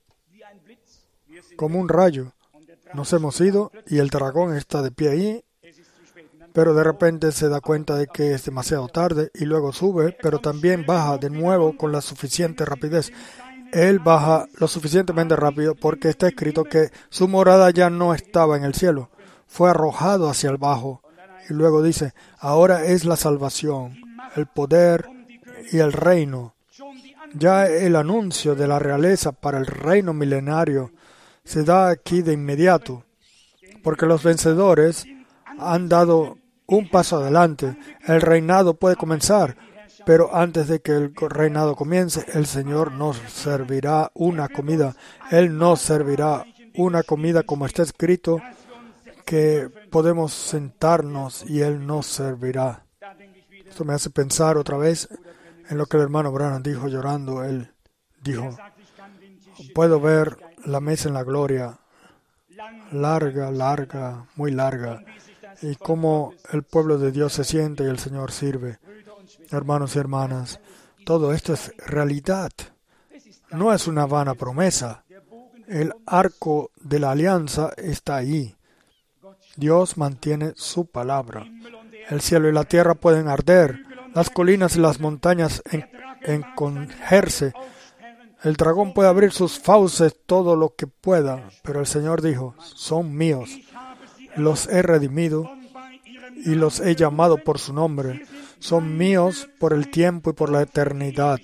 Como un rayo, nos hemos ido y el dragón está de pie ahí, pero de repente se da cuenta de que es demasiado tarde y luego sube, pero también baja de nuevo con la suficiente rapidez. Él baja lo suficientemente rápido porque está escrito que su morada ya no estaba en el cielo, fue arrojado hacia el bajo. Y luego dice, ahora es la salvación, el poder y el reino. Ya el anuncio de la realeza para el reino milenario se da aquí de inmediato, porque los vencedores han dado un paso adelante. El reinado puede comenzar, pero antes de que el reinado comience, el Señor nos servirá una comida. Él nos servirá una comida como está escrito, que podemos sentarnos y Él nos servirá. Esto me hace pensar otra vez en lo que el hermano Branham dijo llorando. Él dijo, puedo ver la mesa en la gloria, larga, larga, muy larga, y cómo el pueblo de Dios se siente y el Señor sirve. Hermanos y hermanas, todo esto es realidad, no es una vana promesa. El arco de la alianza está ahí. Dios mantiene su palabra. El cielo y la tierra pueden arder, las colinas y las montañas en, encogerse. El dragón puede abrir sus fauces todo lo que pueda, pero el Señor dijo, son míos. Los he redimido y los he llamado por su nombre. Son míos por el tiempo y por la eternidad.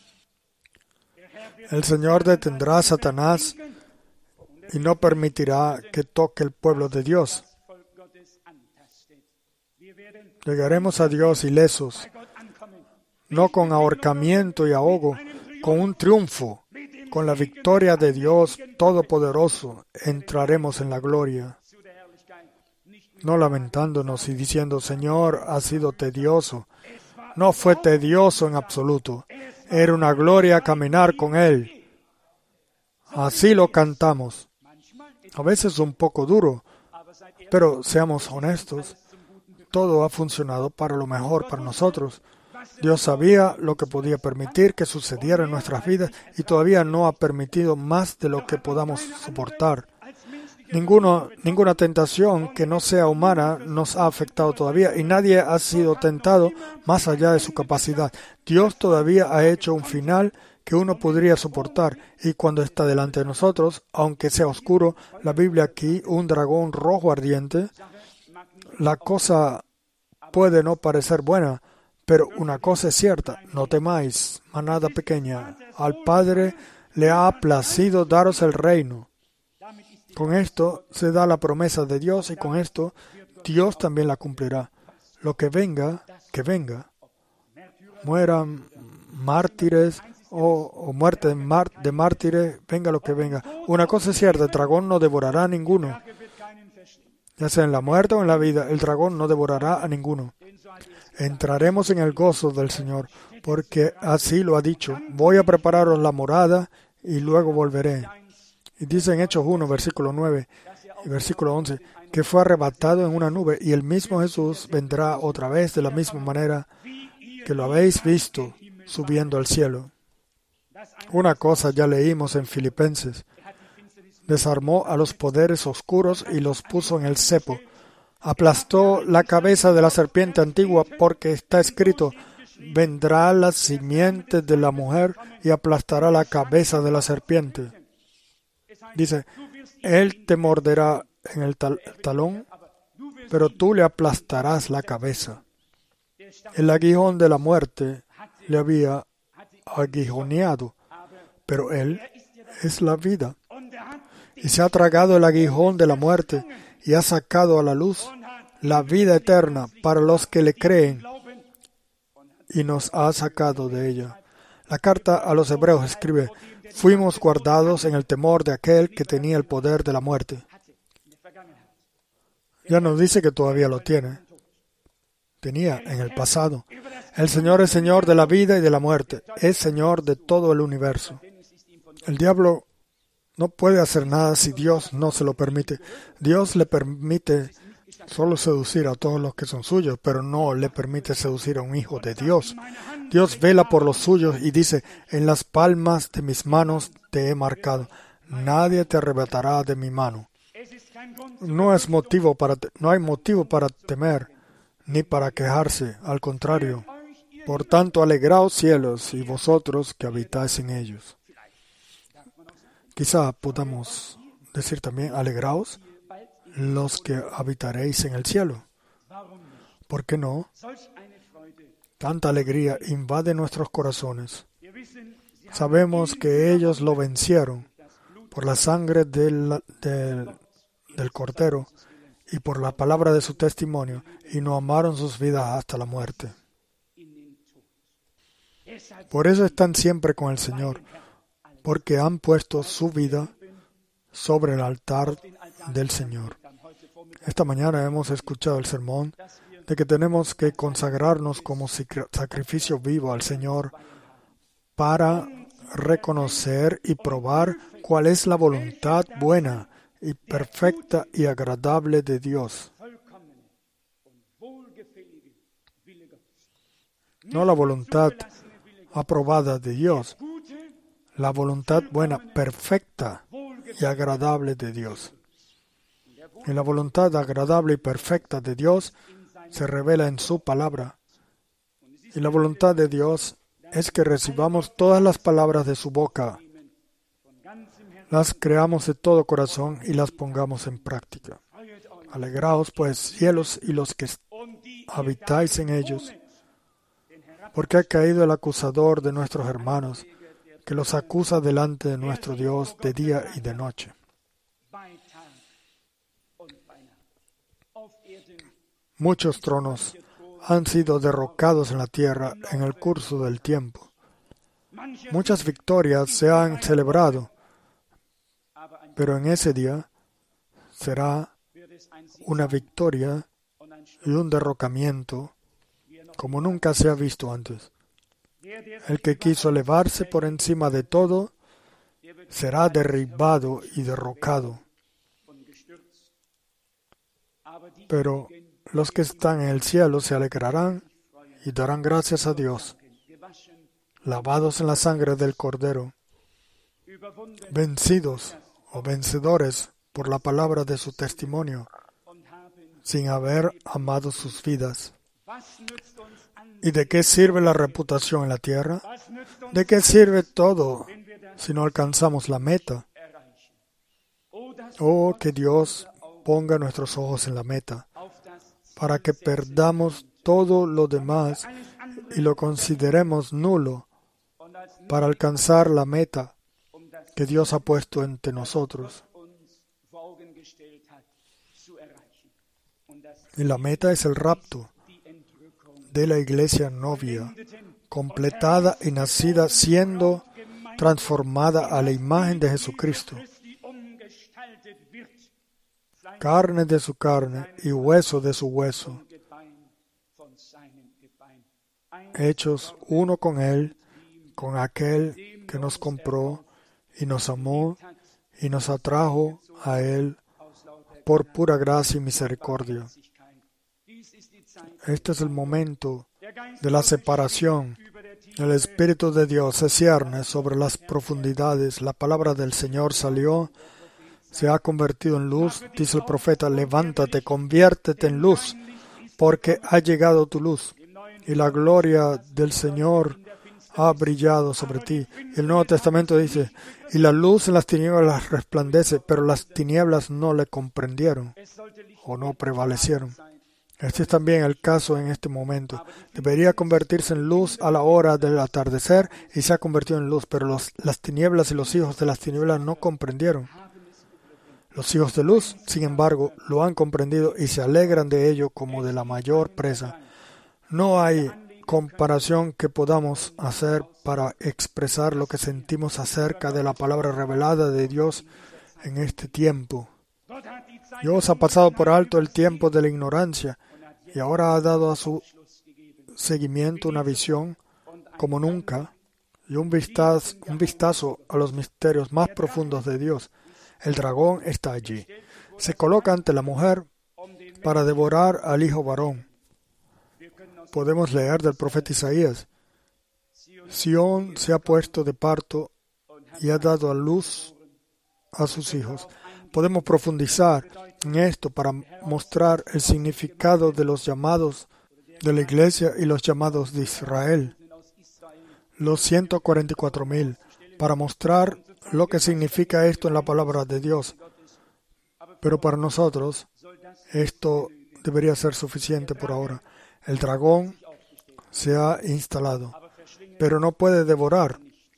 El Señor detendrá a Satanás y no permitirá que toque el pueblo de Dios. Llegaremos a Dios ilesos, no con ahorcamiento y ahogo, con un triunfo, con la victoria de Dios Todopoderoso, entraremos en la gloria. No lamentándonos y diciendo, Señor, ha sido tedioso. No fue tedioso en absoluto. Era una gloria caminar con Él. Así lo cantamos. A veces un poco duro, pero seamos honestos. Todo ha funcionado para lo mejor para nosotros. Dios sabía lo que podía permitir que sucediera en nuestras vidas y todavía no ha permitido más de lo que podamos soportar. Ninguno, ninguna tentación que no sea humana nos ha afectado todavía y nadie ha sido tentado más allá de su capacidad. Dios todavía ha hecho un final que uno podría soportar y cuando está delante de nosotros, aunque sea oscuro, la Biblia aquí, un dragón rojo ardiente, la cosa puede no parecer buena, pero una cosa es cierta, no temáis, manada pequeña, al Padre le ha placido daros el reino. Con esto se da la promesa de Dios y con esto Dios también la cumplirá. Lo que venga, que venga. Mueran mártires o, o muerte de, mar, de mártires, venga lo que venga. Una cosa es cierta, el dragón no devorará a ninguno. Ya sea en la muerte o en la vida, el dragón no devorará a ninguno. Entraremos en el gozo del Señor, porque así lo ha dicho. Voy a prepararos la morada y luego volveré. Y dice en Hechos uno, versículo nueve y versículo once, que fue arrebatado en una nube, y el mismo Jesús vendrá otra vez de la misma manera que lo habéis visto subiendo al cielo. Una cosa ya leímos en Filipenses. Desarmó a los poderes oscuros y los puso en el cepo. Aplastó la cabeza de la serpiente antigua porque está escrito, vendrá la simiente de la mujer y aplastará la cabeza de la serpiente. Dice, él te morderá en el tal- talón, pero tú le aplastarás la cabeza. El aguijón de la muerte le había aguijoneado, pero él es la vida. Y se ha tragado el aguijón de la muerte y ha sacado a la luz la vida eterna para los que le creen y nos ha sacado de ella. La carta a los hebreos escribe: fuimos guardados en el temor de aquel que tenía el poder de la muerte. Ya nos dice que todavía lo tiene. Tenía en el pasado. El Señor es Señor de la vida y de la muerte. Es Señor de todo el universo. El diablo no puede hacer nada si Dios no se lo permite. Dios le permite solo seducir a todos los que son suyos, pero no le permite seducir a un hijo de Dios. Dios vela por los suyos y dice: en las palmas de mis manos te he marcado. Nadie te arrebatará de mi mano. No es motivo para te- no hay motivo para temer ni para quejarse, al contrario. Por tanto, alegraos cielos y vosotros que habitáis en ellos. Quizá podamos decir también: alegraos los que habitaréis en el cielo. ¿Por qué no? Tanta alegría invade nuestros corazones. Sabemos que ellos lo vencieron por la sangre del, del, del Cordero y por la palabra de su testimonio, y no amaron sus vidas hasta la muerte. Por eso están siempre con el Señor, porque han puesto su vida sobre el altar del Señor. Esta mañana hemos escuchado el sermón de que tenemos que consagrarnos como sacrificio vivo al Señor para reconocer y probar cuál es la voluntad buena y perfecta y agradable de Dios. No la voluntad aprobada de Dios, la voluntad buena, perfecta y agradable de Dios. Y la voluntad agradable y perfecta de Dios se revela en su palabra. Y la voluntad de Dios es que recibamos todas las palabras de su boca, las creamos de todo corazón y las pongamos en práctica. Alegraos, pues, cielos y los que habitáis en ellos, porque ha caído el acusador de nuestros hermanos, que los acusa delante de nuestro Dios de día y de noche. Muchos tronos han sido derrocados en la tierra en el curso del tiempo. Muchas victorias se han celebrado, pero en ese día será una victoria y un derrocamiento como nunca se ha visto antes. El que quiso elevarse por encima de todo será derribado y derrocado. Pero los que están en el cielo se alegrarán y darán gracias a Dios, lavados en la sangre del Cordero, vencidos o vencedores por la palabra de su testimonio, sin haber amado sus vidas. ¿Y de qué sirve la reputación en la tierra? ¿De qué sirve todo si no alcanzamos la meta? Oh, que Dios ponga nuestros ojos en la meta, para que perdamos todo lo demás y lo consideremos nulo para alcanzar la meta que Dios ha puesto entre nosotros. Y la meta es el rapto de la iglesia novia, completada y nacida, siendo transformada a la imagen de Jesucristo, carne de su carne y hueso de su hueso, hechos uno con Él, con aquel que nos compró y nos amó y nos atrajo a Él por pura gracia y misericordia. Este es el momento de la separación. El Espíritu de Dios se cierne sobre las profundidades. La palabra del Señor salió, se ha convertido en luz. Dice el profeta: levántate, conviértete en luz, porque ha llegado tu luz, y la gloria del Señor ha brillado sobre ti. Y el Nuevo Testamento dice: y la luz en las tinieblas resplandece, pero las tinieblas no le comprendieron o no prevalecieron. Este es también el caso en este momento. Debería convertirse en luz a la hora del atardecer y se ha convertido en luz, pero los, las tinieblas y los hijos de las tinieblas no comprendieron. Los hijos de luz, sin embargo, lo han comprendido y se alegran de ello como de la mayor presa. No hay comparación que podamos hacer para expresar lo que sentimos acerca de la palabra revelada de Dios en este tiempo. Dios ha pasado por alto el tiempo de la ignorancia y ahora ha dado a su seguimiento una visión como nunca y un vistazo, un vistazo a los misterios más profundos de Dios. El dragón está allí. Se coloca ante la mujer para devorar al hijo varón. Podemos leer del profeta Isaías: Sión se ha puesto de parto y ha dado a luz a sus hijos. Podemos profundizar en esto para mostrar el significado de los llamados de la iglesia y los llamados de Israel, los ciento cuarenta y cuatro mil, para mostrar lo que significa esto en la palabra de Dios. Pero para nosotros, esto debería ser suficiente por ahora. El dragón se ha instalado, pero no puede devorar,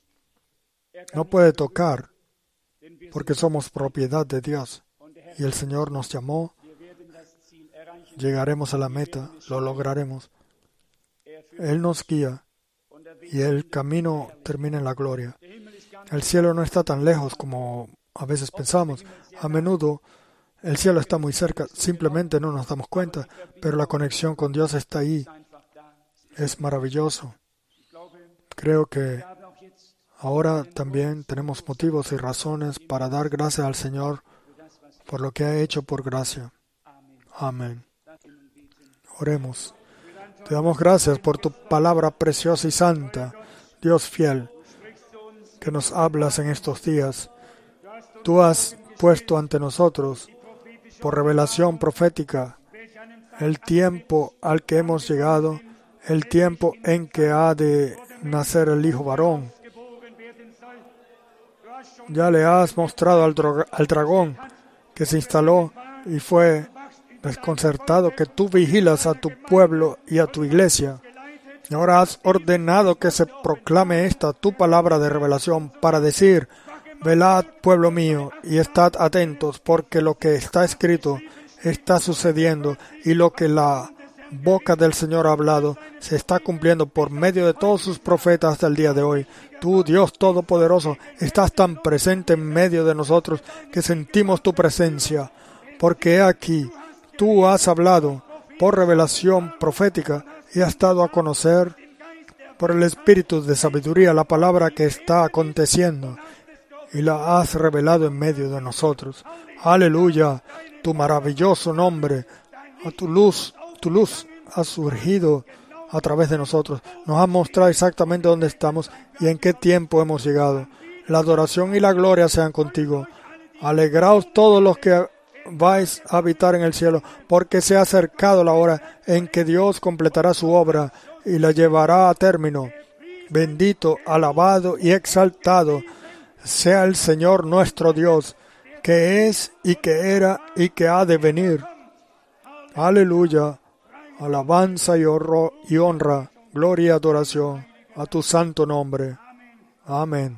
no puede tocar, porque somos propiedad de Dios. Y el Señor nos llamó, llegaremos a la meta, lo lograremos. Él nos guía y el camino termina en la gloria. El cielo no está tan lejos como a veces pensamos. A menudo el cielo está muy cerca, simplemente no nos damos cuenta, pero la conexión con Dios está ahí. Es maravilloso. Creo que ahora también tenemos motivos y razones para dar gracias al Señor por lo que ha hecho por gracia. Amén. Oremos. Te damos gracias por tu palabra preciosa y santa, Dios fiel, que nos hablas en estos días. Tú has puesto ante nosotros, por revelación profética, el tiempo al que hemos llegado, el tiempo en que ha de nacer el hijo varón. Ya le has mostrado al, dro- al dragón que se instaló y fue desconcertado que tú vigilas a tu pueblo y a tu iglesia. Y ahora has ordenado que se proclame esta tu palabra de revelación para decir: velad, pueblo mío, y estad atentos, porque lo que está escrito está sucediendo y lo que la boca del Señor ha hablado se está cumpliendo por medio de todos sus profetas hasta el día de hoy. Tú, Dios Todopoderoso, estás tan presente en medio de nosotros que sentimos tu presencia, porque he aquí, tú has hablado por revelación profética y has dado a conocer por el Espíritu de sabiduría la palabra que está aconteciendo y la has revelado en medio de nosotros. Aleluya, tu maravilloso nombre, a tu luz, tu luz ha surgido a través de nosotros. Nos ha mostrado exactamente dónde estamos y en qué tiempo hemos llegado. La adoración y la gloria sean contigo. Alegraos todos los que vais a habitar en el cielo, porque se ha acercado la hora en que Dios completará su obra y la llevará a término. Bendito, alabado y exaltado sea el Señor nuestro Dios, que es y que era y que ha de venir. Aleluya, alabanza y honra, y honra, gloria y adoración a tu santo nombre. Amén.